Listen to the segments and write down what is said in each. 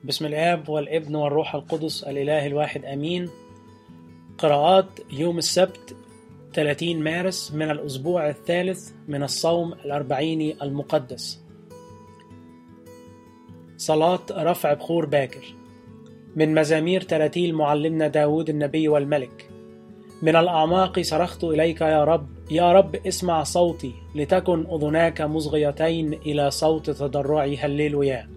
بسم الآب والابن والروح القدس الإله الواحد آمين. قراءات يوم السبت 30 مارس من الأسبوع الثالث من الصوم الأربعيني المقدس. صلاة رفع بخور باكر من مزامير تراتيل معلمنا داود النبي والملك. من الأعماق صرخت إليك يا رب، يا رب اسمع صوتي، لتكن أذناك مصغيتين إلى صوت تضرعي. هللويا.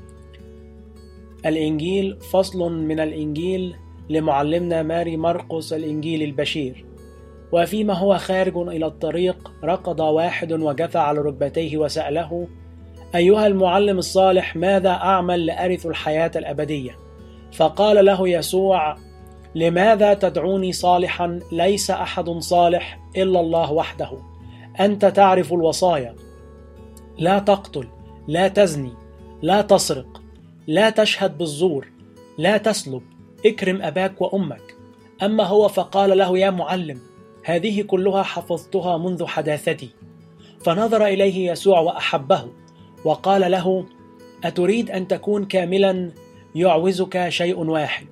الإنجيل فصل من الإنجيل لمعلمنا ماري مرقس الإنجيل البشير. وفيما هو خارج إلى الطريق ركض واحد وجثى على ركبتيه وسأله: أيها المعلم الصالح، ماذا أعمل لأرث الحياة الأبدية؟ فقال له يسوع: لماذا تدعوني صالحا؟ ليس أحد صالح إلا الله وحده. أنت تعرف الوصايا: لا تقتل، لا تزني، لا تسرق، لا تشهد بالزور، لا تسلب، اكرم أباك وأمك. أما هو فقال له: يا معلم، هذه كلها حفظتها منذ حداثتي. فنظر إليه يسوع وأحبه وقال له: أتريد أن تكون كاملا؟ يعوزك شيء واحد.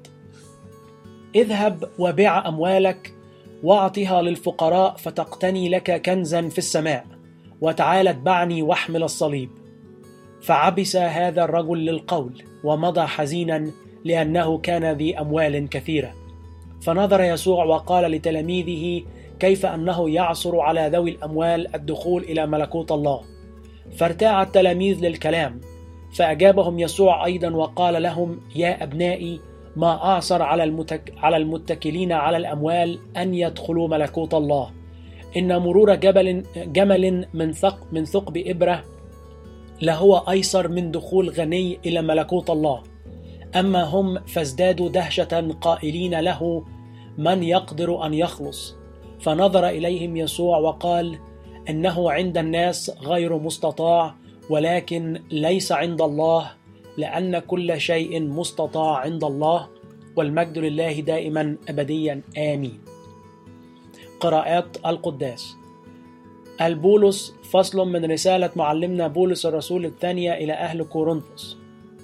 اذهب وبيع أموالك واعطها للفقراء فتقتني لك كنزا في السماء، وتعال اتبعني واحمل الصليب. فعبس هذا الرجل للقول ومضى حزينا لأنه كان ذي أموال كثيرة. فنظر يسوع وقال لتلاميذه كيف أنه يعصر على ذوي الأموال الدخول إلى ملكوت الله. فارتاع التلاميذ للكلام، فأجابهم يسوع أيضا وقال لهم: يا أبنائي، ما أعصر على المتكلين على الأموال أن يدخلوا ملكوت الله. إن مرور جمل من ثقب إبرة لهو أيسر من دخول غني إلى ملكوت الله. أما هم فازدادوا دهشة قائلين له: من يقدر أن يخلص؟ فنظر إليهم يسوع وقال: إنه عند الناس غير مستطاع، ولكن ليس عند الله، لأن كل شيء مستطاع عند الله، والمجد لله دائما أبديا آمين. قراءات القداس. البولس فصل من رسالة معلمنا بولس الرسول الثانية إلى أهل كورنثوس.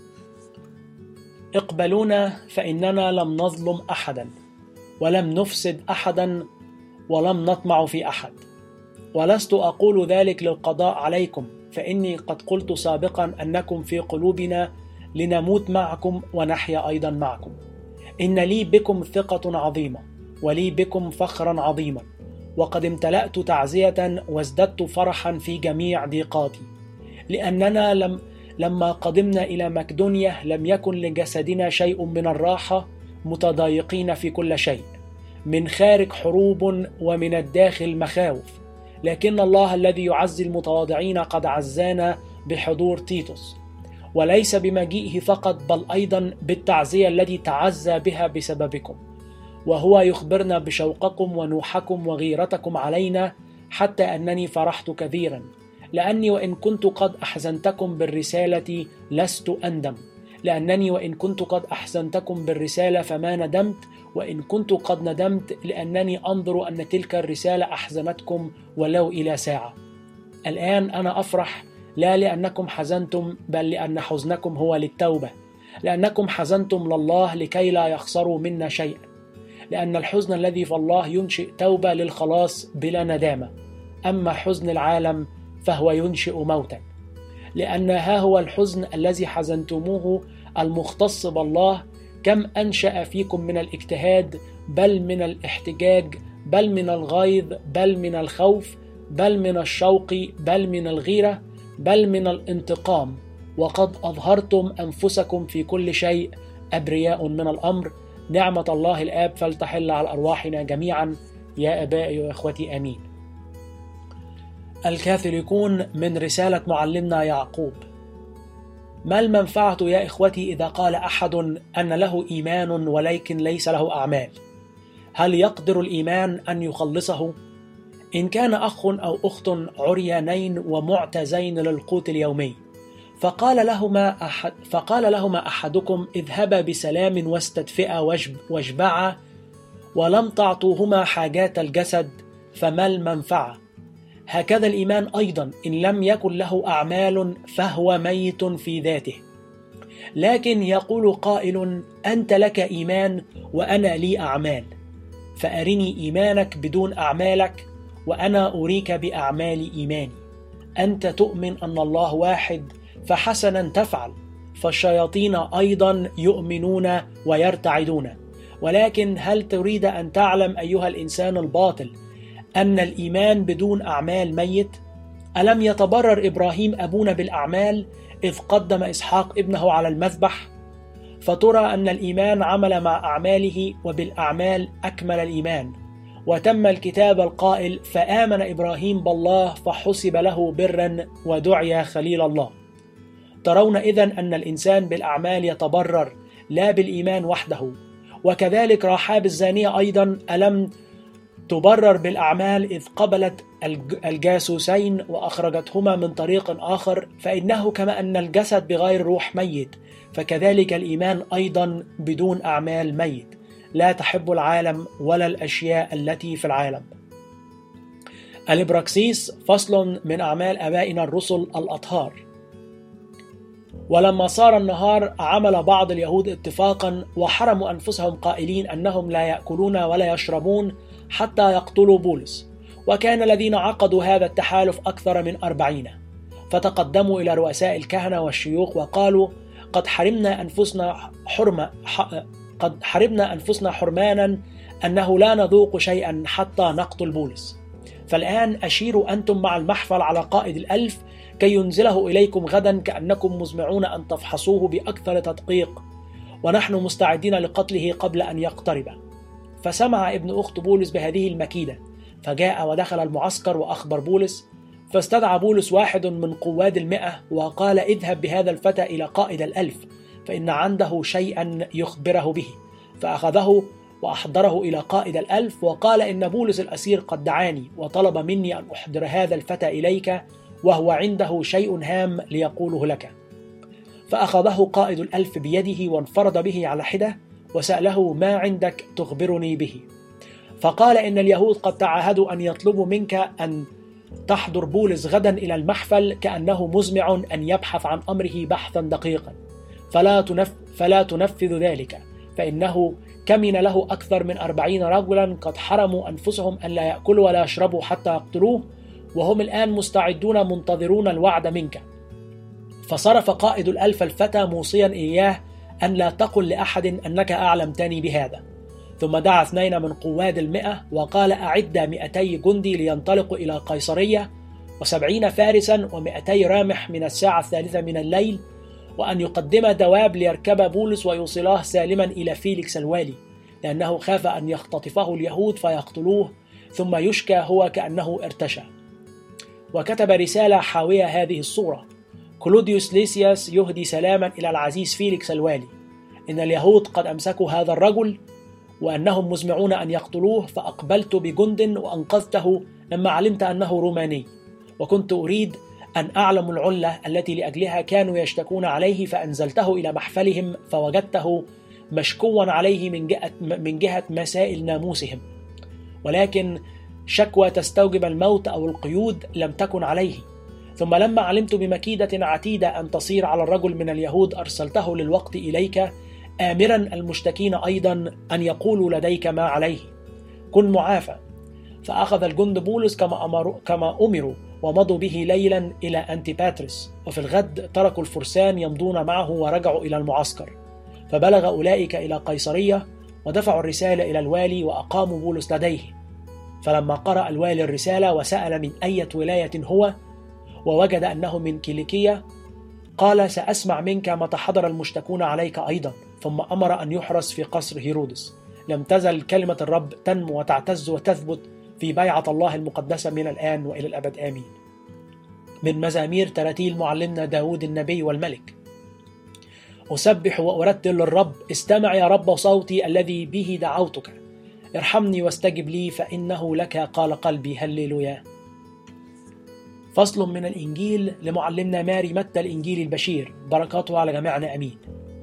اقبلونا فإننا لم نظلم أحدا، ولم نفسد أحدا، ولم نطمع في أحد. ولست أقول ذلك للقضاء عليكم، فإني قد قلت سابقا أنكم في قلوبنا لنموت معكم ونحيا أيضا معكم. إن لي بكم ثقة عظيمة، ولي بكم فخرا عظيما، وقد امتلأت تعزية وازددت فرحا في جميع ضيقاتي، لأننا لما قدمنا إلى مقدونيا لم يكن لجسدنا شيء من الراحة، متضايقين في كل شيء، من خارج حروب ومن الداخل مخاوف. لكن الله الذي يعزي المتواضعين قد عزانا بحضور تيتوس، وليس بمجيئه فقط بل أيضا بالتعزية التي تعزى بها بسببكم، وهو يخبرنا بشوقكم ونوحكم وغيرتكم علينا، حتى أنني فرحت كثيرا، لأني وإن كنت قد أحزنتكم بالرسالة لست أندم، لأنني وإن كنت قد أحزنتكم بالرسالة فما ندمت، وإن كنت قد ندمت لأنني أنظر أن تلك الرسالة أحزنتكم ولو إلى ساعة. الآن أنا أفرح، لا لأنكم حزنتم، بل لأن حزنكم هو للتوبة، لأنكم حزنتم لله لكي لا يخسروا منا شيئا، لأن الحزن الذي في الله ينشئ توبة للخلاص بلا ندامة، أما حزن العالم فهو ينشئ موتا. لأن ها هو الحزن الذي حزنتموه المختص بالله، كم أنشأ فيكم من الاجتهاد، بل من الاحتجاج، بل من الغيظ، بل من الخوف، بل من الشوق، بل من الغيرة، بل من الانتقام، وقد أظهرتم أنفسكم في كل شيء أبرياء من الأمر. نعمة الله الآب فلتحل على أرواحنا جميعا. يا أبائي وإخوتي آمين. الكاثوليكون من رسالة معلمنا يعقوب. ما المنفعة يا إخوتي إذا قال أحد أن له إيمان ولكن ليس له أعمال؟ هل يقدر الإيمان أن يخلصه؟ إن كان أخ أو أخت عريانين ومعتزين للقوت اليومي، فقال لهما أحدكم: اذهبا بسلام واستدفئا واشبعا، ولم تعطوهما حاجات الجسد، فما المنفعة؟ هكذا الإيمان أيضا إن لم يكن له أعمال فهو ميت في ذاته. لكن يقول قائل: أنت لك إيمان وأنا لي أعمال، فأرني إيمانك بدون أعمالك وأنا أريك بأعمال إيماني. أنت تؤمن أن الله واحد، فحسنا تفعل، فالشياطين أيضا يؤمنون ويرتعدون. ولكن هل تريد أن تعلم أيها الإنسان الباطل أن الإيمان بدون أعمال ميت؟ ألم يتبرر إبراهيم أبونا بالأعمال إذ قدم إسحاق ابنه على المذبح؟ فترى أن الإيمان عمل مع أعماله، وبالأعمال أكمل الإيمان. وتم الكتاب القائل: فآمن إبراهيم بالله فحسب له برا ودعي خليل الله. ترون إذن أن الإنسان بالأعمال يتبرر لا بالإيمان وحده. وكذلك رحاب الزانية أيضا ألم تبرر بالأعمال إذ قبلت الجاسوسين وأخرجتهما من طريق آخر؟ فإنه كما أن الجسد بغير روح ميت، فكذلك الإيمان أيضا بدون أعمال ميت. لا تحب العالم ولا الأشياء التي في العالم. الإبراكسيس فصل من أعمال آبائنا الرسل الأطهار. ولما صار النهار عمل بعض اليهود اتفاقا وحرموا أنفسهم قائلين أنهم لا يأكلون ولا يشربون حتى يقتلوا بولس. وكان الذين عقدوا هذا التحالف أكثر من 40، فتقدموا إلى رؤساء الكهنة والشيوخ وقالوا: قد حرمنا أنفسنا حرمانا أنه لا نذوق شيئا حتى نقتل بولس. فالآن أشيروا أنتم مع المحفل على قائد الألف كي ينزله إليكم غدا، كأنكم مزمعون أن تفحصوه بأكثر تدقيق، ونحن مستعدين لقتله قبل أن يقترب. فسمع ابن أخت بولس بهذه المكيدة، فجاء ودخل المعسكر وأخبر بولس. فاستدعى بولس واحد من قواد 100 وقال: اذهب بهذا الفتى إلى قائد الألف، فإن عنده شيئا يخبره به. فأخذه وأحضره إلى قائد الألف وقال: إن بولس الأسير قد دعاني وطلب مني أن أحضر هذا الفتى إليك، وهو عنده شيء هام ليقوله لك. فأخذه قائد الألف بيده وانفرد به على حدة وسأله: ما عندك تخبرني به؟ فقال: إن اليهود قد تعاهدوا أن يطلبوا منك أن تحضر بولس غدا إلى المحفل، كأنه مزمع أن يبحث عن أمره بحثا دقيقا، فلا تنفذ ذلك، فإنه كمن له أكثر من 40 رجلا قد حرموا أنفسهم أن لا يأكلوا ولا يشربوا حتى يقتلوه، وهم الآن مستعدون منتظرون الوعد منك. فصرف قائد الألف الفتى موصيا إياه أن لا تقل لأحد أنك أعلمتني بهذا. ثم دعا 2 من قواد 100 وقال: أعد 200 جندي لينطلقوا إلى قيصرية، و70 فارسا و200 رامح من الساعة 3 من الليل، وأن يقدم دواب ليركب بولس ويوصلاه سالما إلى فيليكس الوالي، لأنه خاف أن يختطفه اليهود فيقتلوه ثم يشكى هو كأنه ارتشى. وكتب رسالة حاوية هذه الصورة: كلوديوس ليسياس يهدي سلاما إلى العزيز فيليكس الوالي. إن اليهود قد أمسكوا هذا الرجل وأنهم مزمعون أن يقتلوه، فأقبلت بجند وأنقذته لما علمت أنه روماني، وكنت أريد أن أعلم العلة التي لأجلها كانوا يشتكون عليه، فأنزلته إلى محفلهم فوجدته مشكوا عليه من جهة مسائل ناموسهم، ولكن شكوى تستوجب الموت أو القيود لم تكن عليه. ثم لما علمت بمكيدة عتيدة أن تصير على الرجل من اليهود أرسلته للوقت إليك، آمرا المشتكين أيضا أن يقولوا لديك ما عليه. كن معافى. فأخذ الجند بولس كما أمروا ومضوا به ليلا إلى أنتيباترس، وفي الغد تركوا الفرسان يمضون معه ورجعوا إلى المعسكر. فبلغ أولئك إلى قيصرية ودفعوا الرسالة إلى الوالي وأقاموا بولس لديه. فلما قرأ الوالي الرسالة وسأل من أي ولاية هو، ووجد أنه من كيليكية، قال: سأسمع منك متى حضر المشتكون عليك أيضا. ثم أمر أن يحرس في قصر هيرودس. لم تزل كلمة الرب تنمو وتعتز وتثبت في بيعة الله المقدسة من الآن وإلى الأبد آمين. من مزامير تراتيل معلمنا داود النبي والملك. أسبح وأرتل للرب، استمع يا رب صوتي الذي به دعوتك، ارحمني واستجب لي فإنه لك قال قلبي هللويا. فصل من الإنجيل لمعلمنا ماري متى الإنجيل البشير، بركاته على جميعنا أمين.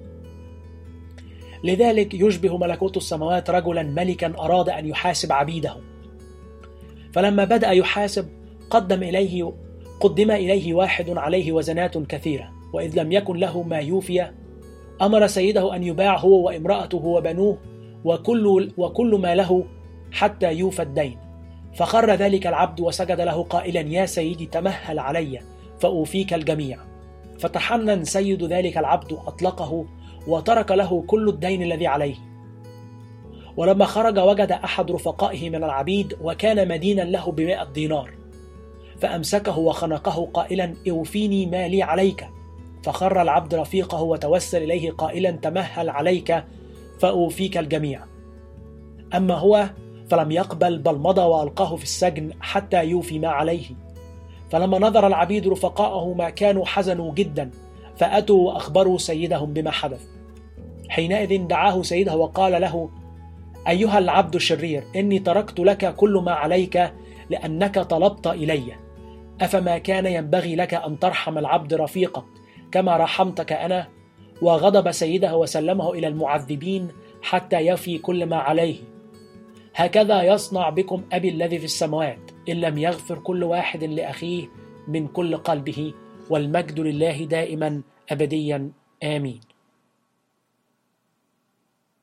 لذلك يشبه ملكوت السماوات رجلا ملكا أراد أن يحاسب عبيده، فلما بدأ يحاسب قدم إليه واحد عليه وزنات كثيرة، وإذ لم يكن له ما يوفي أمر سيده أن يباع هو وامرأته وبنوه وكل ما له حتى يوفى الدين. فخر ذلك العبد وسجد له قائلا: يا سيدي تمهل علي فأوفيك الجميع. فتحنن سيد ذلك العبد أطلقه وترك له كل الدين الذي عليه. ولما خرج وجد أحد رفقائه من العبيد وكان مدينا له ب100 دينار، فأمسكه وخنقه قائلا: اوفيني ما لي عليك. فخر العبد رفيقه وتوسل إليه قائلا: تمهل عليك فأوفيك الجميع. أما هو فلم يقبل، بل مضى وألقاه في السجن حتى يوفي ما عليه. فلما نظر العبيد رفقائه ما كانوا حزنوا جدا، فأتوا وأخبروا سيدهم بما حدث. حينئذ دعاه سيده وقال له: أيها العبد الشرير، إني تركت لك كل ما عليك لأنك طلبت إلي، أفما كان ينبغي لك أن ترحم العبد رفيقك كما رحمتك أنا؟ وغضب سيده وسلمه إلى المعذبين حتى يفي كل ما عليه. هكذا يصنع بكم أبي الذي في السماوات، إن لم يغفر كل واحد لأخيه من كل قلبه. والمجد لله دائما أبديا، آمين.